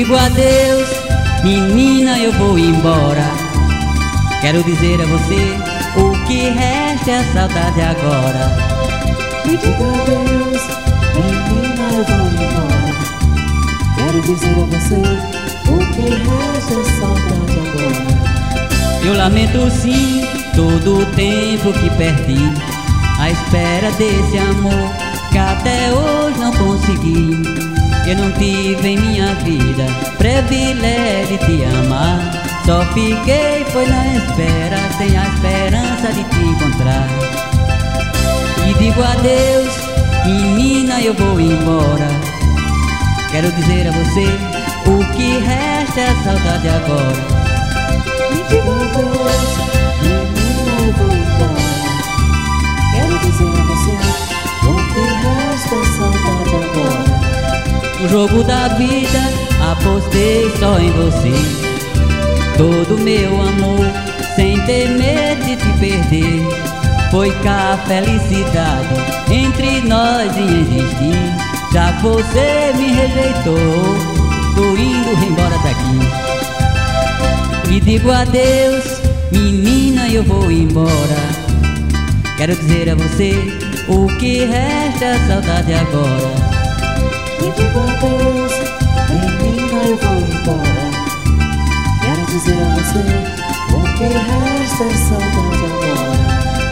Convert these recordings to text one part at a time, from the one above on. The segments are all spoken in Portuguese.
digo adeus, menina, eu vou embora. Quero dizer a você, o que resta é a saudade agora. Me diga adeus, menina, eu vou embora. Quero dizer a você, o que resta é a saudade agora. Eu lamento sim todo o tempo que perdi, à espera desse amor que até hoje não consegui. Eu não tive em minha vida privilégio de te amar, só fiquei foi na espera, sem a esperança de te encontrar. E digo adeus, menina, eu vou embora. Quero dizer a você, o que resta é a saudade agora. Me diga adeus, menina, eu vou embora. Quero dizer a você, o que resta é a saudade agora. No jogo da vida apostei só em você, todo meu amor sem ter medo de te perder. Foi cá a felicidade entre nós em existir, já que você me rejeitou, tô indo embora daqui. E digo adeus, menina, eu vou embora. Quero dizer a você, o que resta é a saudade agora. Me diga adeus, menina, eu vou embora. Quero dizer a você, o que resta é saudade agora.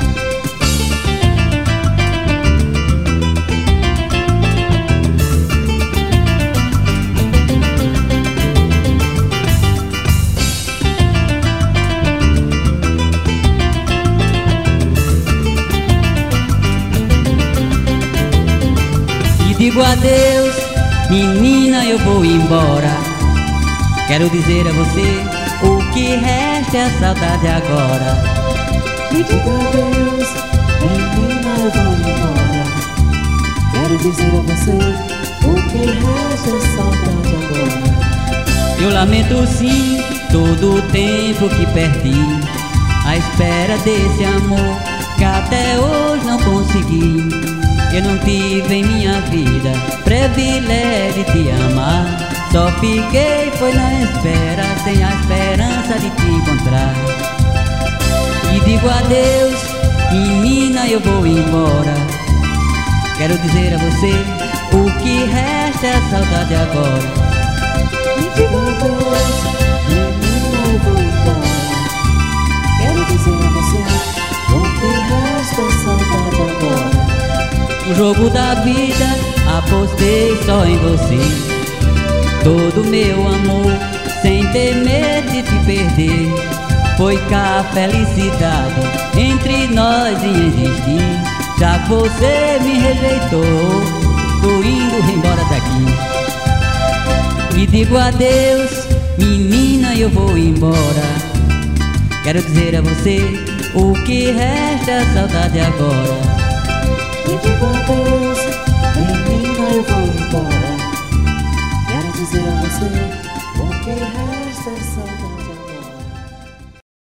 Digo adeus, menina, eu vou embora. Quero dizer a você, o que resta é a saudade agora. Me diga adeus, menina, eu vou embora. Quero dizer a você, o que resta é saudade agora. Eu lamento sim todo o tempo que perdi, à espera desse amor que até hoje não consegui. Eu não tive em minha vida privilégio de te amar, só fiquei foi na espera, sem a esperança de te encontrar. E digo adeus, menina, eu vou embora. Quero dizer a você, o que resta é a saudade agora. Me diga adeus, menina, eu vou embora. Quero dizer a você, o que resta é a saudade agora. No jogo da vida apostei só em você, todo meu amor sem ter medo de te perder. Foi cá a felicidade entre nós em existir, já que você me rejeitou, tô indo embora daqui. E digo adeus, menina, eu vou embora. Quero dizer a você, o que resta é a saudade agora. Me diga adeus, menina, eu vou embora. Quero dizer a você, o que resta é saudade.